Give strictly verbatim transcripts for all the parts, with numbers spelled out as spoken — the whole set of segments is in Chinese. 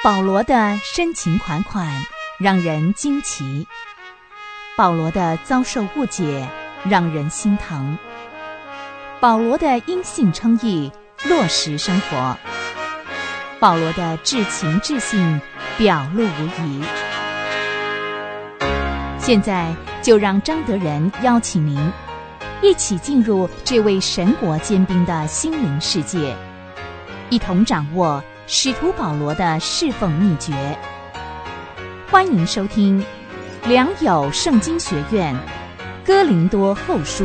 保罗的深情款款让人惊奇，保罗的遭受误解让人心疼，保罗的因信称义落实生活，保罗的至情至性表露无遗。现在就让张德仁邀请您一起进入这位神国坚兵的心灵世界，一同掌握使徒保罗的侍奉秘诀。欢迎收听良友圣经学院哥林多后书。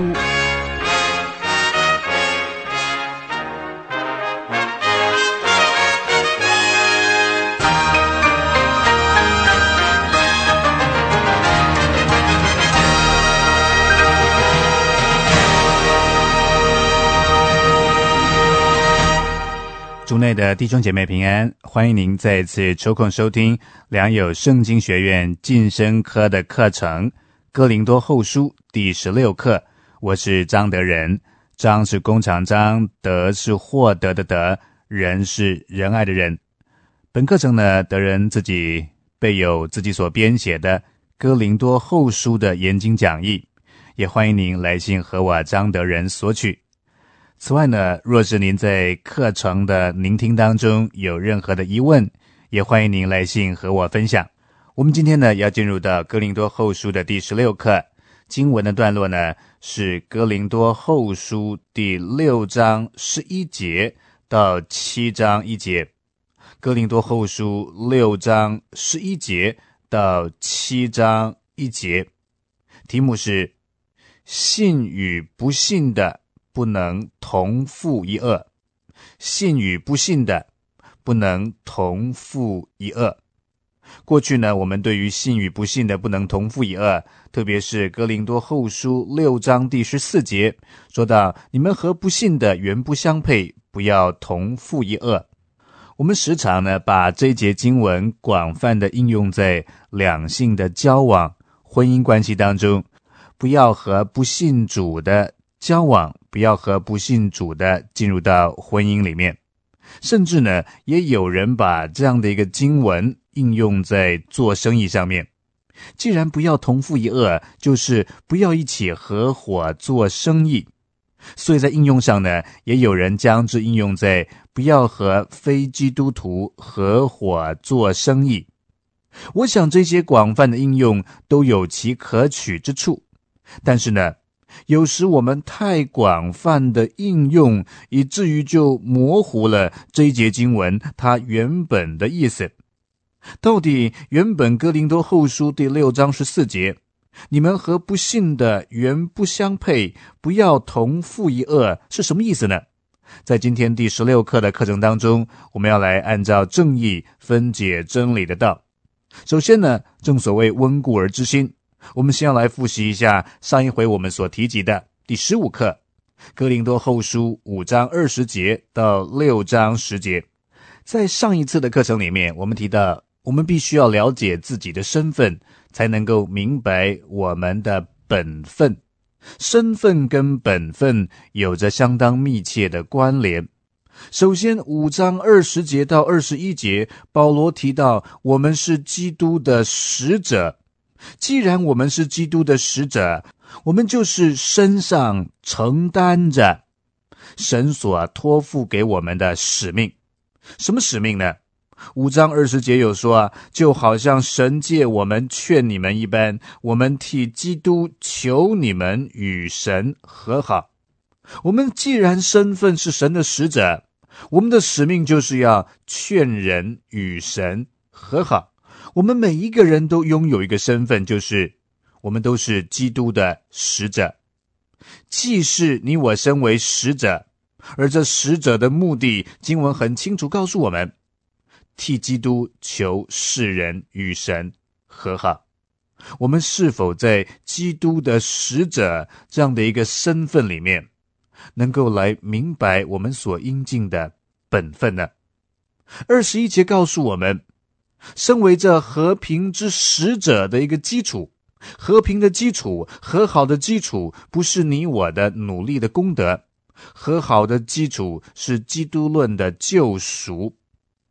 主内的弟兄姐妹平安，欢迎您再次抽空收听良友圣经学院晋升科的课程哥林多后书第十六课。我是张德仁，张是弓长张，德是获得的德，仁是仁爱的仁。本课程呢，德仁自己备有自己所编写的哥林多后书的研经讲义，也欢迎您来信和我张德仁索取。此外呢，若是您在课程的聆听当中有任何的疑问，也欢迎您来信和我分享。我们今天呢要进入到哥林多后书的第十六课，经文的段落呢是哥林多后书第六章十一节到七章一节。哥林多后书六章十一节到七章一节，题目是信与不信的不能同负一軛，信与不信的不能同负一軛。过去呢，我们对于信与不信的不能同负一軛，特别是哥林多后书六章第十四节说到，你们和不信的原不相配，不要同负一軛。我们时常呢把这一节经文广泛的应用在两性的交往、婚姻关系当中，不要和不信主的交往，不要和不信主的进入到婚姻里面。甚至呢，也有人把这样的一个经文应用在做生意上面。既然不要同负一軛，就是不要一起合伙做生意。所以在应用上呢，也有人将之应用在不要和非基督徒合伙做生意。我想这些广泛的应用都有其可取之处，但是呢，有时我们太广泛的应用，以至于就模糊了这一节经文它原本的意思。到底原本哥林多后书第六章十四节，你们和不信的原不相配，不要同负一軛，是什么意思呢？在今天第十六课的课程当中，我们要来按照正义分解真理的道。首先呢，正所谓温故而知新，我们先要来复习一下上一回我们所提及的第十五课，哥林多后书五章二十节到六章十节。在上一次的课程里面，我们提到我们必须要了解自己的身份，才能够明白我们的本分。身份跟本分有着相当密切的关联。首先五章二十节到二十一节，保罗提到我们是基督的使者。既然我们是基督的使者，我们就是身上承担着神所托付给我们的使命。什么使命呢？五章二十节有说啊，就好像神借我们劝你们一般，我们替基督求你们与神和好。我们既然身份是神的使者，我们的使命就是要劝人与神和好。我们每一个人都拥有一个身份，就是我们都是基督的使者。既是你我身为使者，而这使者的目的，经文很清楚告诉我们，替基督求世人与神和好。我们是否在基督的使者这样的一个身份里面，能够来明白我们所应尽的本分呢？二十一节告诉我们，身为这和平之使者的一个基础，和平的基础，和好的基础，不是你我的努力的功德，和好的基础是基督论的救赎。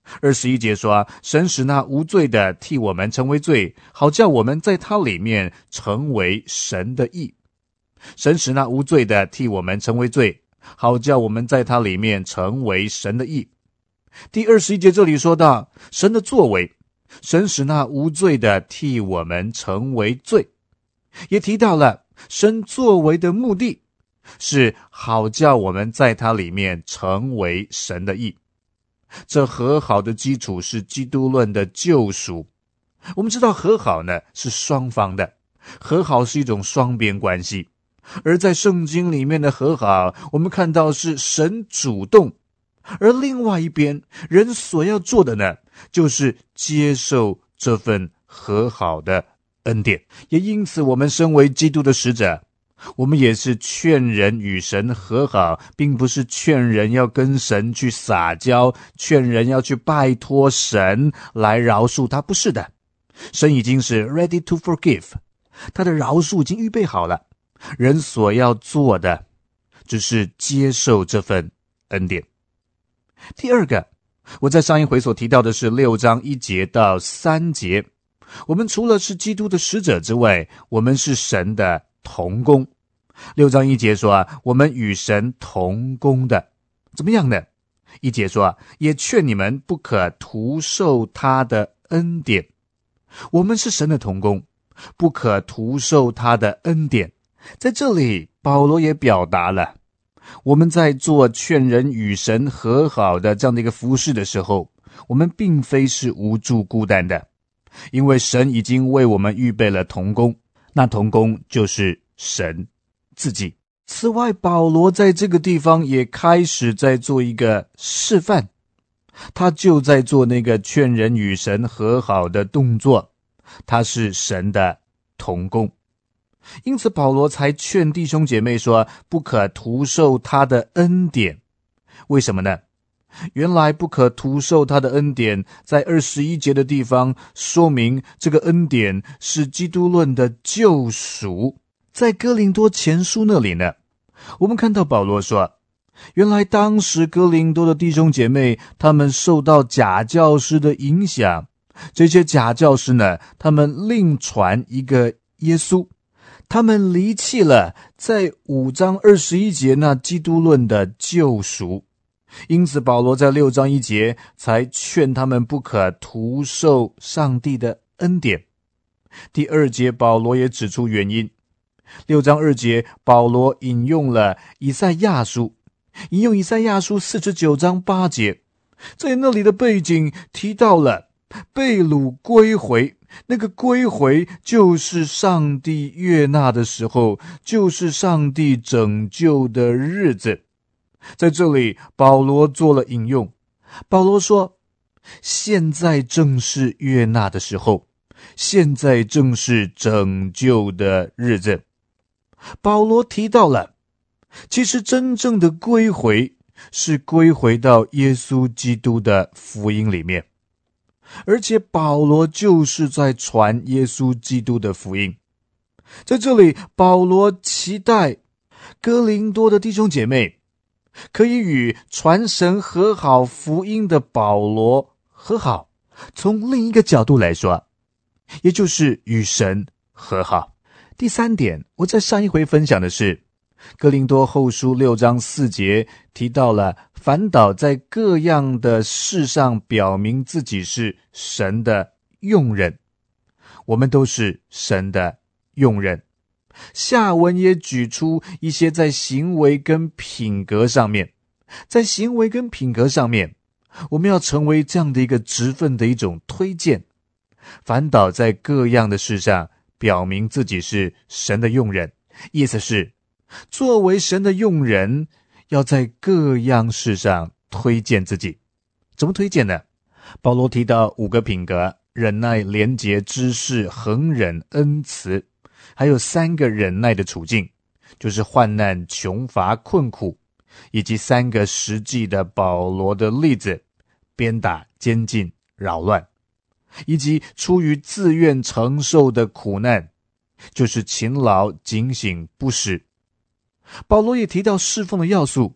二十一节说，神使那无罪的替我们成为罪，好叫我们在他里面成为神的义。神使那无罪的替我们成为罪，好叫我们在他里面成为神的义。第二十一节这里说到神的作为，神使那无罪的替我们成为罪，也提到了神作为的目的是好叫我们在他里面成为神的义。这和好的基础是基督论的救赎。我们知道和好呢是双方的，和好是一种双边关系，而在圣经里面的和好，我们看到是神主动，而另外一边人所要做的呢，就是接受这份和好的恩典。也因此我们身为基督的使者，我们也是劝人与神和好，并不是劝人要跟神去撒娇，劝人要去拜托神来饶恕他，不是的。神已经是 ready to forgive， 他的饶恕已经预备好了，人所要做的只是接受这份恩典。第二个，我在上一回所提到的是六章一节到三节，我们除了是基督的使者之外，我们是神的同工。六章一节说啊，我们与神同工的，怎么样呢？一节说啊，也劝你们不可徒受他的恩典。我们是神的同工，不可徒受他的恩典。在这里保罗也表达了，我们在做劝人与神和好的这样的一个服事的时候，我们并非是无助孤单的，因为神已经为我们预备了同工，那同工就是神自己。此外，保罗在这个地方也开始在做一个示范，他就在做那个劝人与神和好的动作，他是神的同工。因此保罗才劝弟兄姐妹说，不可徒受他的恩典。为什么呢？原来不可徒受他的恩典，在二十一节的地方说明这个恩典是基督论的救赎。在哥林多前书那里呢，我们看到保罗说，原来当时哥林多的弟兄姐妹，他们受到假教师的影响，这些假教师呢，他们另传一个耶稣，他们离弃了在五章二十一节那基督论的救赎。因此保罗在六章一节才劝他们不可徒受上帝的恩典。第二节保罗也指出原因。六章二节保罗引用了以赛亚书，引用以赛亚书四十九章八节，在那里的背景提到了被掳归回，那个归回就是上帝悦纳的时候，就是上帝拯救的日子。在这里保罗做了引用，保罗说，现在正是悦纳的时候，现在正是拯救的日子。保罗提到了，其实真正的归回是归回到耶稣基督的福音里面，而且保罗就是在传耶稣基督的福音。在这里保罗期待哥林多的弟兄姐妹可以与传神和好福音的保罗和好，从另一个角度来说，也就是与神和好。第三点，我在上一回分享的是哥林多后书六章四节提到了，反倒在各样的事上表明自己是神的用人。我们都是神的用人。下文也举出一些在行为跟品格上面，在行为跟品格上面，我们要成为这样的一个职分的一种推荐，反倒在各样的事上表明自己是神的用人。意思是，作为神的用人，要在各样事上推荐自己。怎么推荐呢？保罗提到五个品格：忍耐、廉洁、知识、恒忍、恩慈，还有三个忍耐的处境，就是患难、穷乏、困苦，以及三个实际的保罗的例子：鞭打、监禁、扰乱，以及出于自愿承受的苦难，就是勤劳、警醒、不死。保罗也提到侍奉的要素，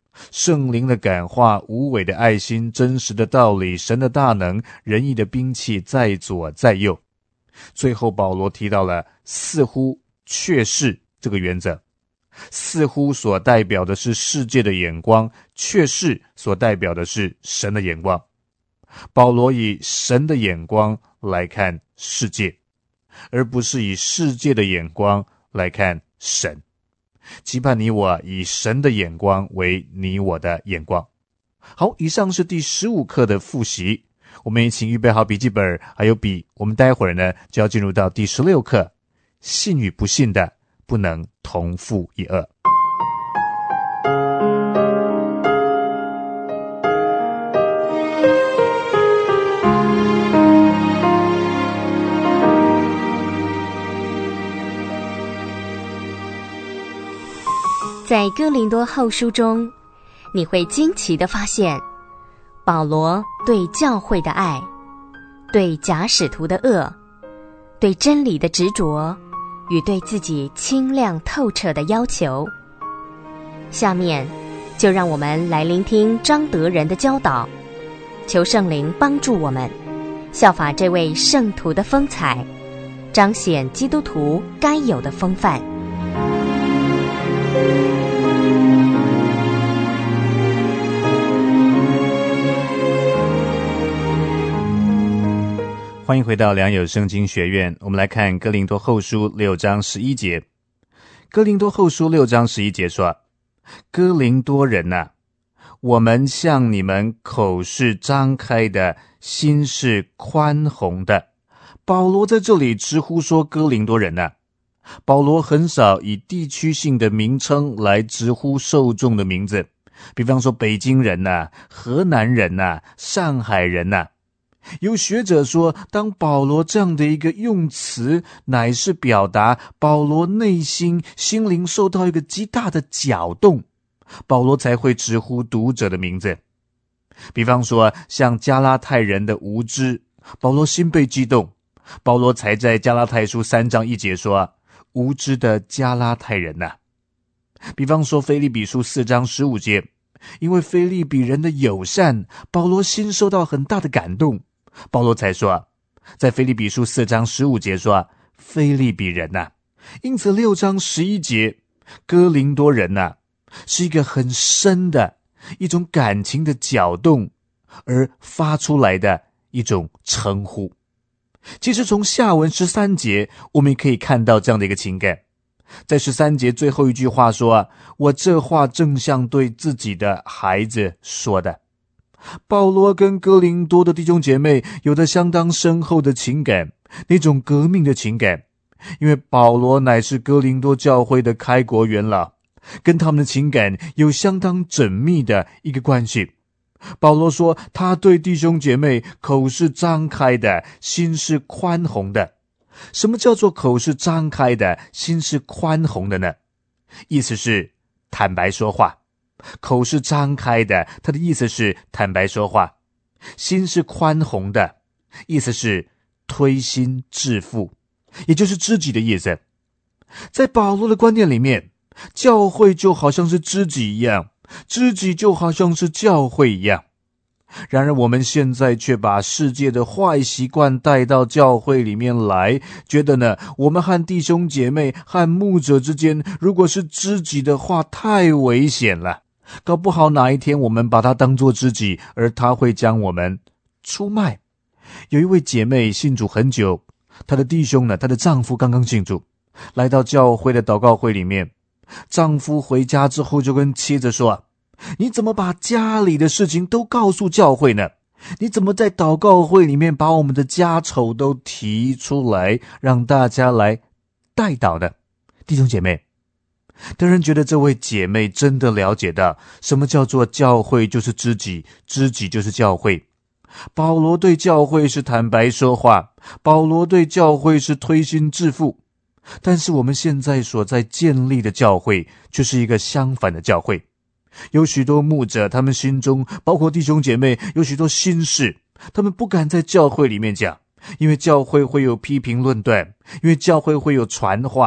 圣灵的感化，无伪的爱心，真实的道理，神的大能，仁义的兵器在左在右。最后保罗提到了似乎确是这个原则，似乎所代表的是世界的眼光，确是所代表的是神的眼光。保罗以神的眼光来看世界，而不是以世界的眼光来看神。期盼你我以神的眼光为你我的眼光。好，以上是第十五课的复习，我们也请预备好笔记本还有笔，我们待会儿呢就要进入到第十六课，信与不信的不能同负一軛。 在哥林多后书中，你会惊奇地发现，保罗对教会的爱，对假使徒的恶，对真理的执着，与对自己清亮透彻的要求。下面就让我们来聆听张德仁的教导，求圣灵帮助我们效法这位圣徒的风采，彰显基督徒该有的风范。 欢迎回到良友圣经学院，我们来看哥林多后书六章十一节。哥林多后书六章十一节说，哥林多人啊，我们向你们口是张开的，心是宽宏的。保罗在这里直呼说哥林多人啊，保罗很少以地区性的名称来直呼受众的名字，比方说北京人啊，河南人啊，上海人啊。有学者说，当保罗这样的一个用词，乃是表达保罗内心心灵受到一个极大的搅动，保罗才会直呼读者的名字。比方说像加拉太人的无知，保罗心被激动，保罗才在加拉太书三章一节说，无知的加拉太人啊。比方说腓立比书四章十五节，因为腓立比人的友善，保罗心受到很大的感动，保罗才说，在腓立比书四章十五节说，腓立比人啊。因此六章十一节，哥林多人啊，是一个很深的一种感情的搅动而发出来的一种称呼。其实从下文十三节，我们也可以看到这样的一个情感。在十三节最后一句话说啊，我这话正像对自己的孩子说的。保罗跟哥林多的弟兄姐妹有着相当深厚的情感，那种革命的情感，因为保罗乃是哥林多教会的开国元老，跟他们的情感有相当缜密的一个关系。保罗说，他对弟兄姐妹口是张开的，心是宽宏的。什么叫做口是张开的，心是宽宏的呢？意思是坦白说话。口是张开的，他的意思是坦白说话。心是宽宏的，意思是推心置腹，也就是知己的意思。在保罗的观念里面，教会就好像是知己一样，知己就好像是教会一样。然而我们现在却把世界的坏习惯带到教会里面来，觉得呢，我们和弟兄姐妹和牧者之间如果是知己的话，太危险了，搞不好哪一天我们把他当作知己，而他会将我们出卖。有一位姐妹信主很久，她的弟兄呢，她的丈夫刚刚信主，来到教会的祷告会里面，丈夫回家之后就跟妻子说，你怎么把家里的事情都告诉教会呢？你怎么在祷告会里面把我们的家丑都提出来，让大家来代祷呢？弟兄姐妹，当然觉得这位姐妹真的了解到什么叫做教会就是知己，知己就是教会。保罗对教会是坦白说话，保罗对教会是推心置腹，但是我们现在所在建立的教会却是一个相反的教会。有许多牧者，他们心中包括弟兄姐妹有许多心事，他们不敢在教会里面讲，因为教会会有批评论断，因为教会会有传话，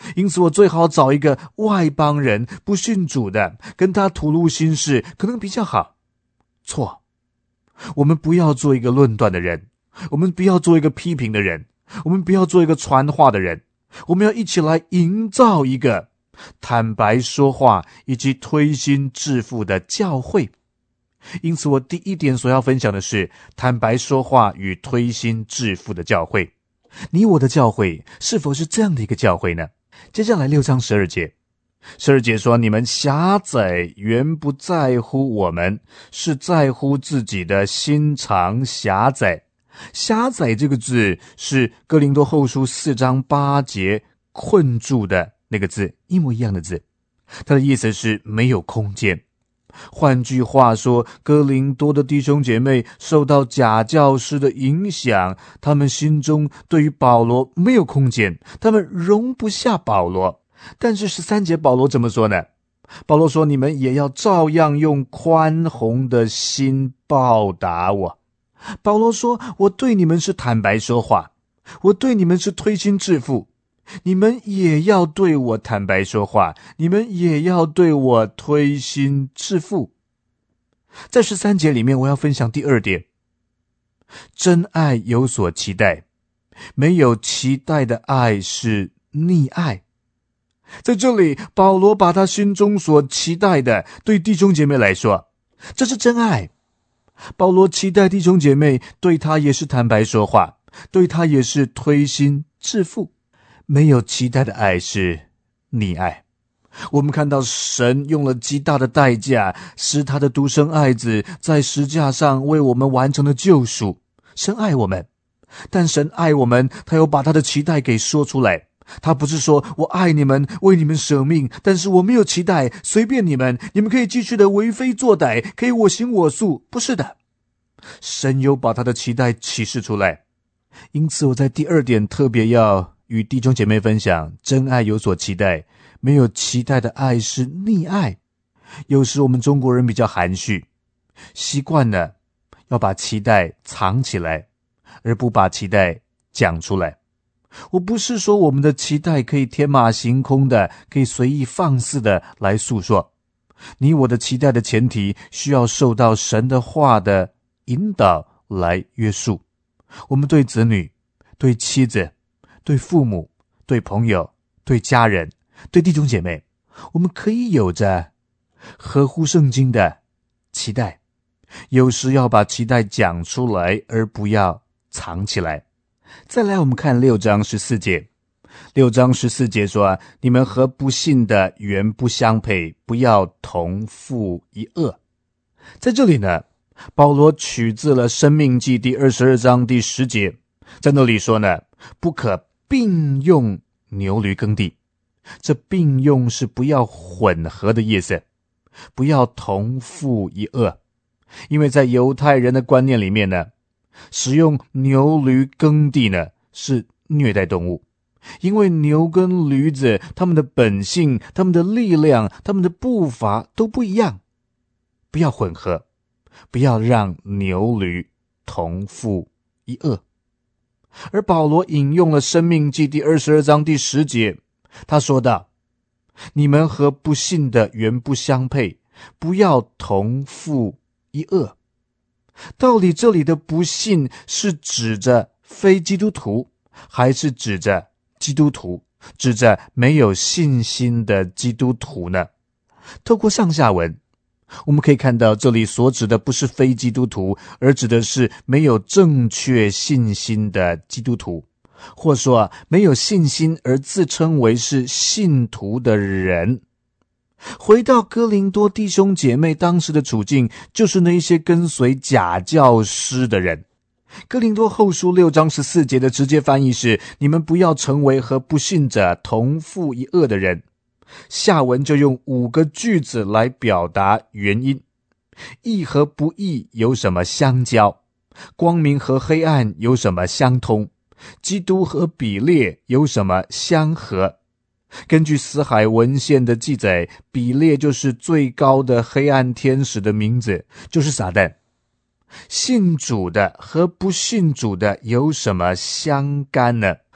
因此我最好找一个外邦人，不信主的，跟他吐露心事，可能比较好。错，我们不要做一个论断的人，我们不要做一个批评的人，我们不要做一个传话的人，我们要一起来营造一个坦白说话以及推心置腹的教会。因此我第一点所要分享的是坦白说话与推心置腹的教会。你我的教会是否是这样的一个教会呢？接下来六章十二节，十二节说，你们狭窄原不在乎我们，是在乎自己的心肠狭窄。狭窄这个字是哥林多后书四章八节困住的那个字，一模一样的字，它的意思是没有空间。换句话说，哥林多的弟兄姐妹受到假教师的影响，他们心中对于保罗没有空间，他们容不下保罗。但是十三节保罗怎么说呢？保罗说，你们也要照样用宽宏的心报答我。保罗说，我对你们是坦白说话，我对你们是推心置腹，你们也要对我坦白说话，你们也要对我推心置腹。在十三节里面，我要分享第二点，真爱有所期待，没有期待的爱是溺爱。在这里，保罗把他心中所期待的对弟兄姐妹来说，这是真爱。保罗期待弟兄姐妹对他也是坦白说话，对他也是推心置腹。没有期待的爱是溺爱。我们看到神用了极大的代价，使他的独生爱子在十字架上为我们完成了救赎。神爱我们，但神爱我们，他又把他的期待给说出来。他不是说我爱你们，为你们舍命，但是我没有期待，随便你们，你们可以继续的为非作歹，可以我行我素。不是的，神有把他的期待启示出来。因此我在第二点特别要与弟兄姐妹分享，真爱有所期待，没有期待的爱是溺爱。有时我们中国人比较含蓄，习惯了要把期待藏起来，而不把期待讲出来。我不是说我们的期待可以天马行空的，可以随意放肆的来诉说。你我的期待的前提需要受到神的话的引导来约束。我们对子女、对妻子、对父母、对朋友、对家人、对弟兄姐妹，我们可以有着合乎圣经的期待，有时要把期待讲出来，而不要藏起来。再来我们看六章十四节，六章十四节说，你们和不信的原不相配，不要同负一轭。在这里呢，保罗取自了申命记第二十二章第十节，在那里说呢，不可并用牛驴耕地。这并用是不要混合的意思，不要同负一轭。因为在犹太人的观念里面呢，使用牛驴耕地呢是虐待动物。因为牛跟驴子，他们的本性、他们的力量、他们的步伐都不一样，不要混合，不要让牛驴同负一轭。而保罗引用了申命记第二十二章第十节，他说道，你们和不信的原不相配，不要同负一轭。到底这里的不信是指着非基督徒，还是指着基督徒，指着没有信心的基督徒呢？透过上下文，我们可以看到这里所指的不是非基督徒，而指的是没有正确信心的基督徒，或说没有信心而自称为是信徒的人。回到哥林多弟兄姐妹当时的处境，就是那一些跟随假教师的人。哥林多后书六章十四节的直接翻译是，你们不要成为和不信者同负一轭的人。下文就用五个句子来表达原因。义和不义有什么相交？光明和黑暗有什么相通？基督和比列有什么相合？根据死海文献的记载，比列就是最高的黑暗天使的名字，就是撒旦。信主的和不信主的有什么相干呢？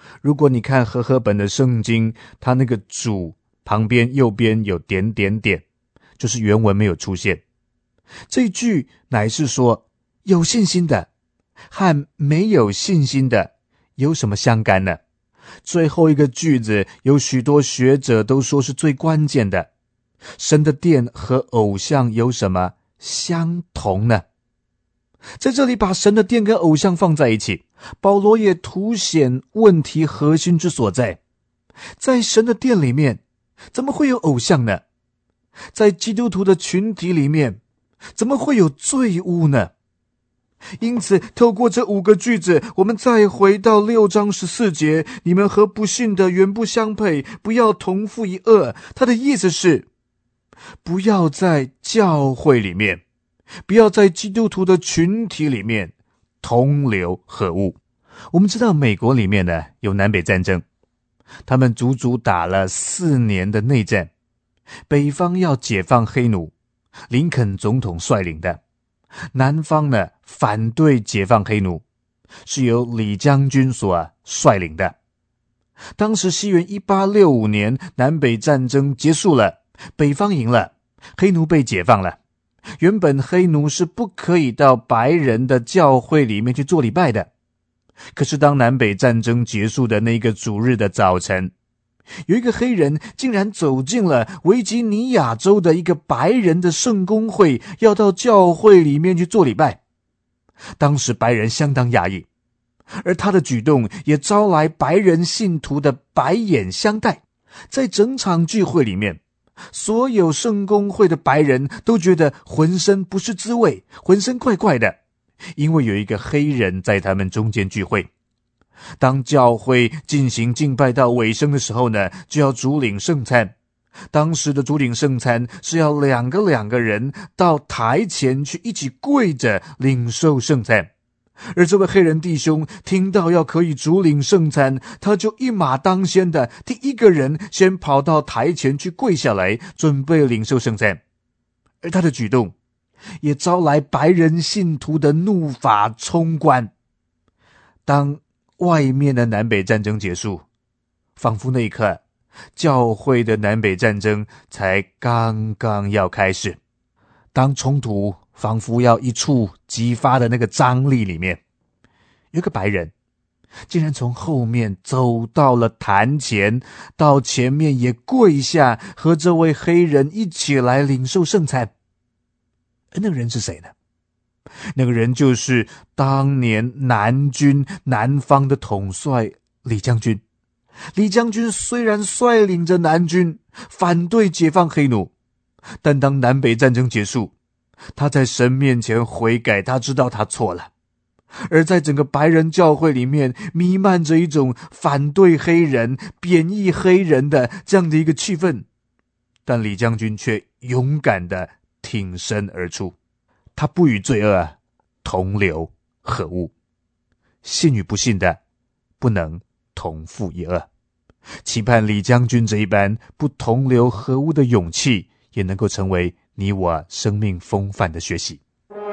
如果你看和合本的圣经，它那个主旁边右边有点点点，就是原文没有出现。这句乃是说，有信心的和没有信心的有什么相干呢？最后一个句子有许多学者都说是最关键的，神的殿和偶像有什么相同呢？在这里把神的殿跟偶像放在一起，保罗也凸显问题核心之所在。在神的殿里面，怎么会有偶像呢？在基督徒的群体里面，怎么会有罪污呢？因此透过这五个句子，我们再回到六章十四节，你们和不信的原不相配，不要同负一轭。他的意思是，不要在教会里面，不要在基督徒的群体里面同流合污。我们知道美国里面呢有南北战争，他们足足打了四年的内战，北方要解放黑奴，林肯总统率领的，南方呢反对解放黑奴，是由李将军所率领的。当时西元一八六五年南北战争结束了，北方赢了，黑奴被解放了。原本黑奴是不可以到白人的教会里面去做礼拜的，可是当南北战争结束的那个主日的早晨，有一个黑人竟然走进了维吉尼亚州的一个白人的圣公会，要到教会里面去做礼拜。当时白人相当讶异，而他的举动也招来白人信徒的白眼相待。在整场聚会里面，所有圣公会的白人都觉得浑身不是滋味，浑身怪怪的，因为有一个黑人在他们中间聚会。当教会进行敬拜到尾声的时候呢，就要主领圣餐。当时的主领圣餐是要两个两个人到台前去一起跪着领受圣餐。而这位黑人弟兄听到要可以主领圣餐，他就一马当先的第一个人先跑到台前去跪下来，准备领受圣餐。而他的举动也招来白人信徒的怒发冲冠。当外面的南北战争结束，仿佛那一刻教会的南北战争才刚刚要开始。当冲突仿佛要一触即发的那个张力里面，有个白人竟然从后面走到了坛前，到前面也跪下，和这位黑人一起来领受圣餐。而那个人是谁呢？那个人就是当年南军南方的统帅李将军。李将军虽然率领着南军反对解放黑奴，但当南北战争结束，他在神面前悔改，他知道他错了。而在整个白人教会里面弥漫着一种反对黑人、贬义黑人的这样的一个气氛，但李将军却勇敢地挺身而出，他不与罪恶同流合污。信与不信的不能同负一轭，期盼李将军这一般不同流合污的勇气，也能够成为你我生命风范的学习。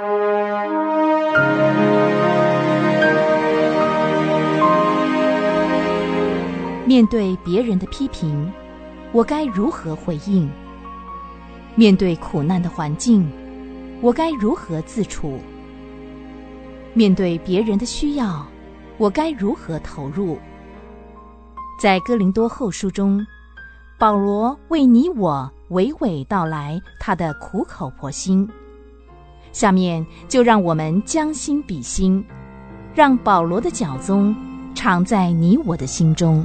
面对别人的批评，我该如何回应？面对苦难的环境，我该如何自处？面对别人的需要，我该如何投入？在哥林多后书中，保罗为你我娓娓道来他的苦口婆心。下面就让我们将心比心，让保罗的教宗常在你我的心中。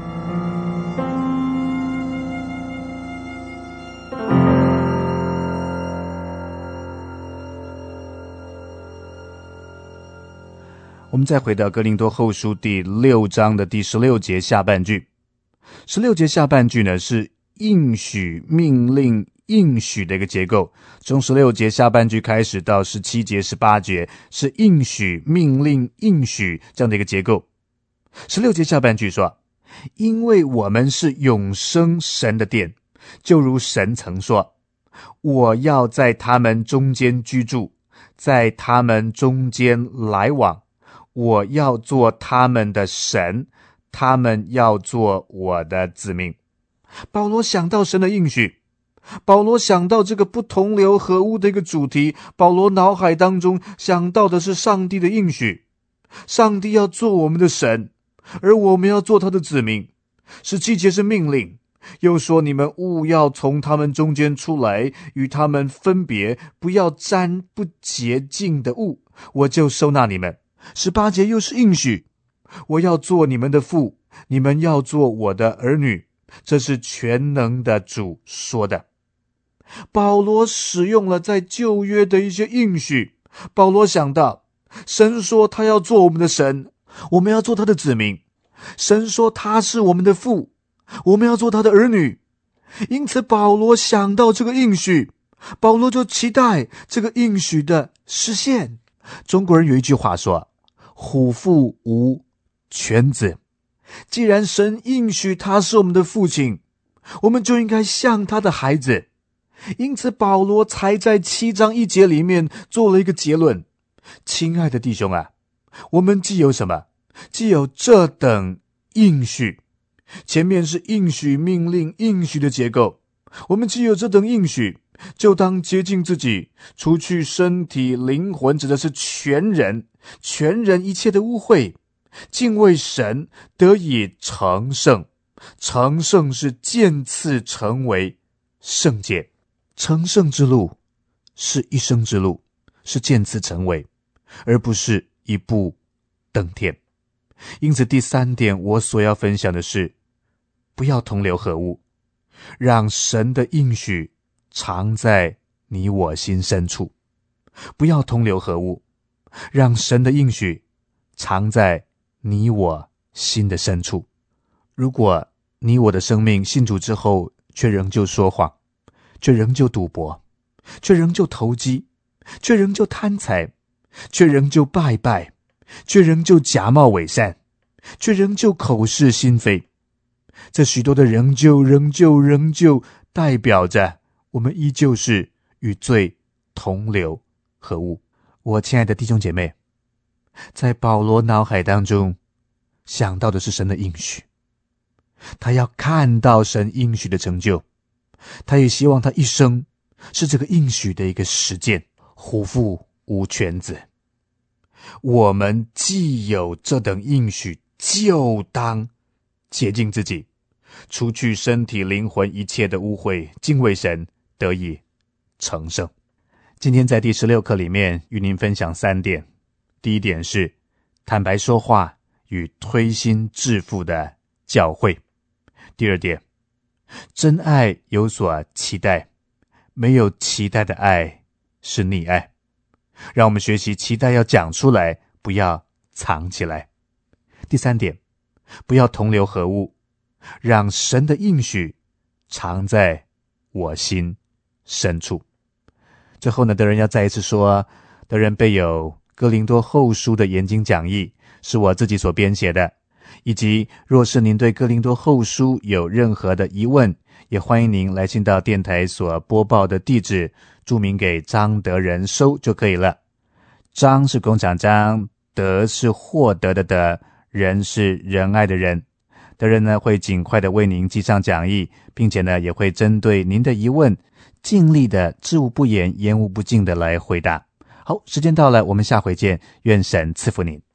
我们再回到哥林多后书第六章的第十六节下半句。十六节下半句呢，是应许、命令、应许的一个结构。从十六节下半句开始到十七节、十八节是应许、命令、应许这样的一个结构。十六节下半句说，因为我们是永生神的殿，就如神曾说，我要在他们中间居住，在他们中间来往，我要做他们的神， 他们要做我的子民。保罗想到神的应许，保罗想到这个不同流合污的一个主题，保罗脑海当中想到的是上帝的应许，上帝要做我们的神，而我们要做他的子民。十七节是命令，又说你们务要从他们中间出来，与他们分别，不要沾不洁净的物，我就收纳你们。十八节又是应许，我要做你们的父，你们要做我的儿女，这是全能的主说的。保罗使用了在旧约的一些应许，保罗想到神说他要做我们的神，我们要做他的子民，神说他是我们的父，我们要做他的儿女。因此保罗想到这个应许，保罗就期待这个应许的实现。中国人有一句话说，虎父无犬子，既然神应许他是我们的父亲，我们就应该像他的孩子。因此保罗才在七章一节里面做了一个结论，亲爱的弟兄啊，我们既有什么？既有这等应许，前面是应许命令应许的结构，我们既有这等应许，就当洁净自己，除去身体灵魂，指的是全人全人一切的污秽，敬畏神，得以成圣。成圣是渐次成为圣洁，成圣之路是一生之路，是渐次成为，而不是一步登天。因此第三点我所要分享的是，不要同流合污，让神的应许藏在你我心深处。不要同流合污，让神的应许藏在你我心的深处。如果你我的生命信主之后却仍旧说谎，却仍旧赌博，却仍旧投机，却仍旧贪财，却仍旧拜拜，却仍旧假冒伪善，却仍旧口是心非，这许多的仍旧仍旧仍旧代表着我们依旧是与罪同流合污。我亲爱的弟兄姐妹，在保罗脑海当中想到的是神的应许，他要看到神应许的成就，他也希望他一生是这个应许的一个实践。虎父无犬子，我们既有这等应许，就当洁净自己，除去身体灵魂一切的污秽，敬畏神，得以成圣。今天在第十六课里面与您分享三点。第一点是坦白说话与推心置腹的教诲。第二点，真爱有所期待，没有期待的爱是溺爱。让我们学习期待要讲出来，不要藏起来。第三点，不要同流合污，让神的应许藏在我心深处。最后呢，德仁要再一次说，德仁备有哥林多后书的研经讲义，是我自己所编写的，以及若是您对哥林多后书有任何的疑问，也欢迎您来信到电台所播报的地址，注明给张德仁收就可以了。张是工厂张，德是获得的德，仁是仁爱的仁。德仁呢会尽快的为您寄上讲义，并且呢也会针对您的疑问尽力的知无不言言无不尽的来回答。好，时间到了，我们下回见，愿神赐福您。